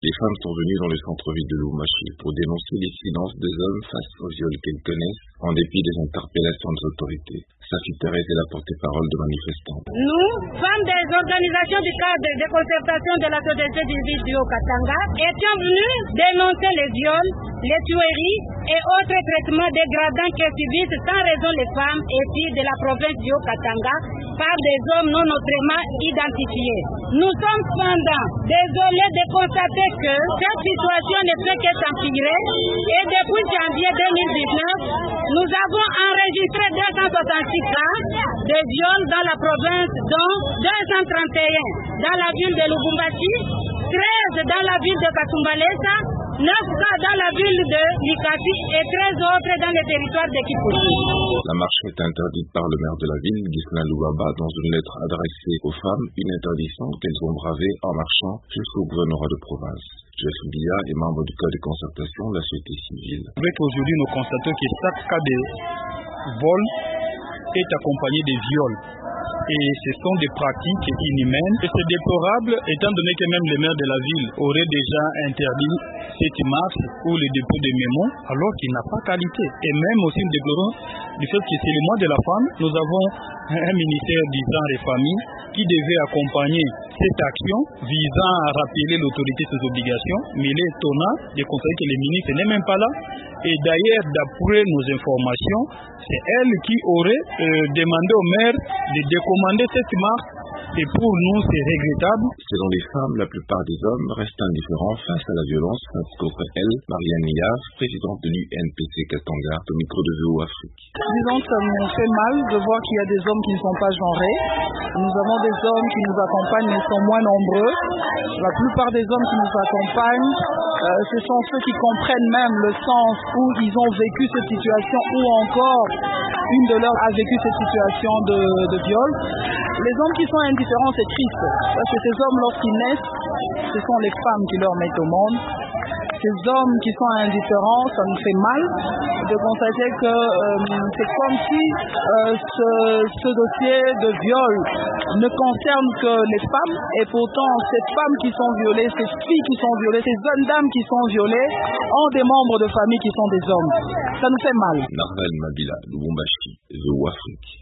Les femmes sont venues dans le centre-ville de Lubumbashi pour dénoncer les silences des hommes face aux viols qu'elles connaissent, en dépit des interpellations des autorités. Safi Thérèse est la porte-parole de manifestants. Nous, femmes des organisations du cadre de concertation de la société civile du Haut-Katanga, étions venus dénoncer les viols, les tueries et autres traitements dégradants que subissent sans raison les femmes et filles de la province du Haut-Katanga par des hommes non autrement identifiés. Nous sommes cependant désolés de constater que cette situation ne fait que s'empirer et depuis janvier 2019, nous avons enregistré 266 cas de viols dans la province, dont 231 dans la ville de Lubumbashi, 13 dans la ville de Kasumbalesa, 9 cas dans la ville de Likasi et 13 autres dans le territoire de Kipushi. La marche est interdite par le maire de la ville, Ghislain Loubaba, dans une lettre adressée aux femmes, une interdiction qu'elles ont bravée en marchant jusqu'au gouvernorat de province. Jeff Bia est membre du cas de concertation de la société civile. Aujourd'hui, nous constatons que chaque cas de vol est accompagné de viols. Et ce sont des pratiques inhumaines. Et c'est déplorable étant donné que même le maire de la ville aurait déjà interdit cette marche ou le dépôt de mémos alors qu'il n'a pas qualité. Et même aussi nous déplorons du fait que c'est le mois de la femme. Nous avons un ministère du genre et famille qui devait accompagner cette action visant à rappeler l'autorité ses obligations. Mais il est étonnant de constater que le ministre n'est même pas là. Et d'ailleurs, d'après nos informations, c'est elle qui aurait demandé au maire de décommander cette marche. Et pour nous, c'est regrettable. Selon les femmes, la plupart des hommes restent indifférents face à la violence, contre elle, Marianne Niav, présidente de l'UNPC Katanga, au micro de VO Afrique. Disons que ça nous fait mal de voir qu'il y a des hommes qui ne sont pas genrés. Nous avons des hommes qui nous accompagnent, mais ils sont moins nombreux. La plupart des hommes qui nous accompagnent, ce sont ceux qui comprennent même le sens où ils ont vécu cette situation, ou encore une de leurs a vécu cette situation de viol. Les hommes qui sont indifférents, c'est triste, parce que ces hommes, lorsqu'ils naissent, ce sont les femmes qui leur mettent au monde. Ces hommes qui sont indifférents, ça nous fait mal de constater que c'est comme si ce dossier de viol ne concerne que les femmes, et pourtant ces femmes qui sont violées, ces filles qui sont violées, ces jeunes dames qui sont violées ont des membres de famille qui sont des hommes. Ça nous fait mal. Narvel Mabila, Lubumbashi, VO Afrique.